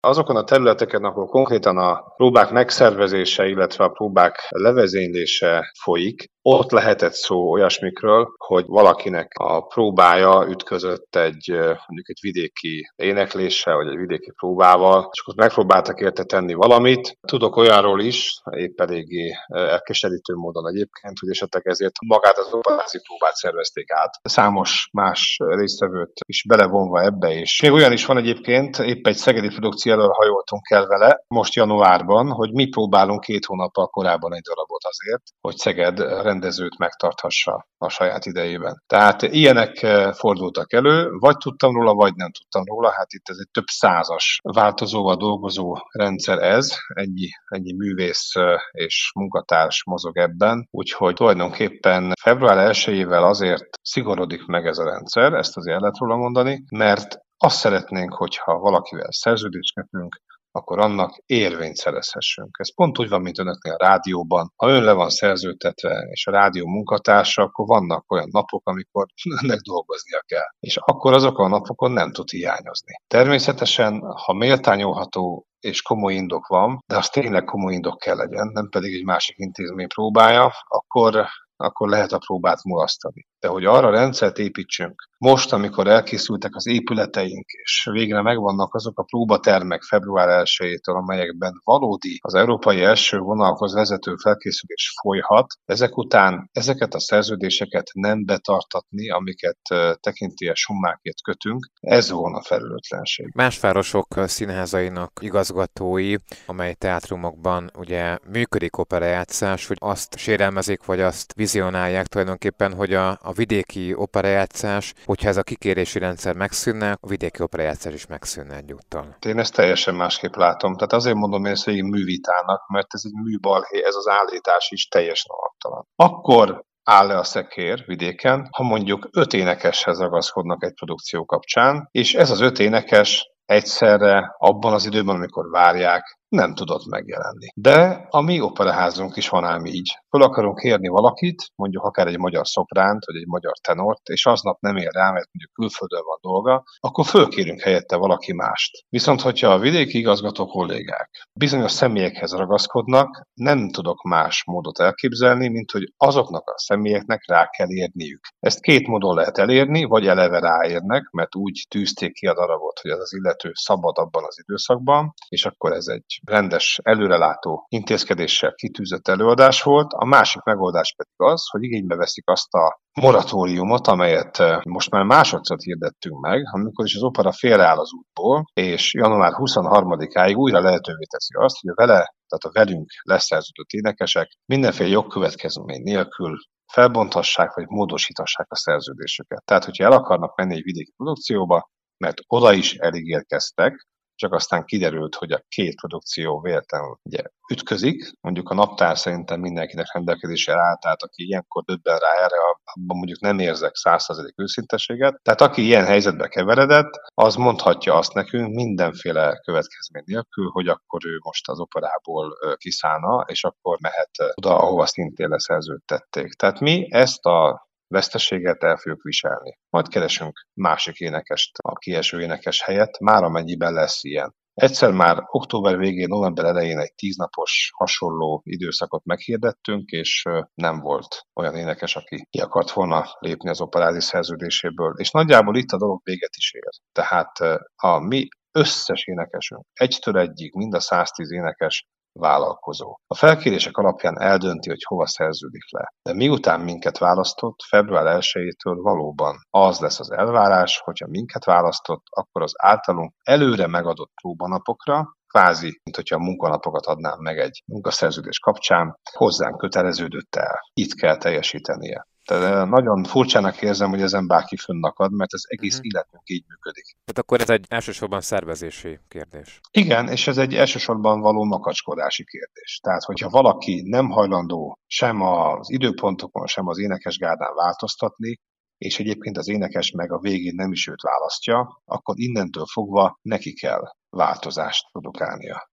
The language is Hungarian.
Azokon a területeken, ahol konkrétan a próbák megszervezése, illetve a próbák levezénylése folyik, ott lehetett szó olyasmikről, hogy valakinek a próbája ütközött mondjuk egy vidéki énekléssel, vagy egy vidéki próbával, és akkor megpróbáltak érte tenni valamit. Tudok olyanról is, épp eléggé elkeserítő módon egyébként, hogy esetleg ezért magát az operázi próbát szervezték át. Számos más résztvevőt is belevonva ebbe, és még olyan is van egyébként, épp egy szegedi produkció elől hajoltunk el vele most januárban, hogy mi próbálunk 2 hónappal korábban egy darabot azért, hogy Szeged rendezőt megtarthassa a saját idejében. Tehát ilyenek fordultak elő, vagy tudtam róla, vagy nem tudtam róla. Hát itt ez egy több százas változóval dolgozó rendszer ez, ennyi művész és munkatárs mozog ebben, úgyhogy tulajdonképpen február 1-ével azért szigorodik meg ez a rendszer, ezt azért el lehet róla mondani, mert azt szeretnénk, hogyha valakivel szerződést kötünk, akkor annak érvényt szerezhessünk. Ez pont úgy van, mint önöknél a rádióban. Ha ön le van szerződtetve, és a rádió munkatársa, akkor vannak olyan napok, amikor önnek dolgoznia kell. És akkor azokon a napokon nem tud hiányozni. Természetesen, ha méltányolható és komoly indok van, de az tényleg komoly indok kell legyen, nem pedig egy másik intézmény próbája, akkor lehet a próbát mulasztani. De hogy arra rendszert építsünk, most, amikor elkészültek az épületeink, és végre megvannak azok a próbatermek február 1-től, amelyekben valódi, az európai első vonalhoz vezető felkészülés folyhat, ezek után ezeket a szerződéseket nem betartatni, amiket tekintélyes summákért kötünk, ez volna felelőtlenség. Más városok színházainak igazgatói, amely teátrumokban ugye működik operajátszás, hogy azt sérelmezik, vagy azt vizionálják tulajdonképpen, hogy a vidéki operajátszás, hogyha ez a kikérési rendszer megszűnne, a vidéki operajátszás is megszűnne egyúttal. Én ezt teljesen másképp látom. Tehát azért mondom én ezt végig művitának, mert ez egy műbalhé, ez az állítás is teljesen alaptalan. Akkor áll le a szekér vidéken, ha mondjuk 5 énekeshez ragaszkodnak egy produkció kapcsán, és ez az 5 énekes egyszerre, abban az időben, amikor várják, nem tudott megjelenni. De a mi operaházunk is van ám így. Föl akarunk kérni valakit, mondjuk akár egy magyar szopránt, vagy egy magyar tenort, és aznap nem ér rá, mert mondjuk külföldön van dolga, akkor fölkérünk helyette valaki mást. Viszont, hogyha a vidéki igazgató kollégák bizonyos személyekhez ragaszkodnak, nem tudok más módot elképzelni, mint hogy azoknak a személyeknek rá kell érniük. Ezt 2 módon lehet elérni, vagy eleve ráérnek, mert úgy tűzték ki a darabot, hogy az illető szabad abban az időszakban, és akkor ez egy rendes, előrelátó intézkedéssel kitűzött előadás volt. A másik megoldás pedig az, hogy igénybe veszik azt a moratóriumot, amelyet most már másodszor hirdettünk meg, amikor is az opera félreáll az útból, és január 23-áig újra lehetővé teszi azt, hogy tehát a velünk leszerződött énekesek mindenféle jogkövetkezmény nélkül felbonthassák vagy módosíthassák a szerződésüket. Tehát, hogyha el akarnak menni egy vidéki produkcióba, mert oda is elég érkeztek, csak aztán kiderült, hogy a 2 produkció véletlenül ugye ütközik. Mondjuk a naptár szerintem mindenkinek rendelkezésre áll, tehát aki ilyenkor döbben rá erre, abban mondjuk nem érzek 100% őszintességet. Tehát aki ilyen helyzetbe keveredett, az mondhatja azt nekünk mindenféle következmény nélkül, hogy akkor ő most az operából kiszállna, és akkor mehet oda, ahova szintén leszerződtették. Tehát mi ezt a veszteséget el fogjuk viselni. Majd keresünk másik énekest a kieső énekes helyett, már amennyiben lesz ilyen. Egyszer már október végén, november elején egy 10 napos hasonló időszakot meghirdettünk, és nem volt olyan énekes, aki ki akart volna lépni az operázi szerződéséből. És nagyjából itt a dolog véget is ér. Tehát a mi összes énekesünk, 1-től 1-ig, mind a 110 énekes vállalkozó. A felkérések alapján eldönti, hogy hova szerződik le. De miután minket választott, február 1-től valóban az lesz az elvárás, hogyha minket választott, akkor az általunk előre megadott próbanapokra, kvázi, mint hogyha a munkanapokat adnám meg egy munkaszerződés kapcsán, hozzánk köteleződött el. Itt kell teljesítenie. Tehát nagyon furcsának érzem, hogy ezen bárki fönnakad, mert ez egész életünk így működik. Tehát akkor ez egy elsősorban szervezési kérdés. Igen, és ez egy elsősorban való makacskodási kérdés. Tehát, hogyha valaki nem hajlandó sem az időpontokon, sem az énekesgárdán változtatni, és egyébként az énekes meg a végén nem is őt választja, akkor innentől fogva neki kell változást produkálnia.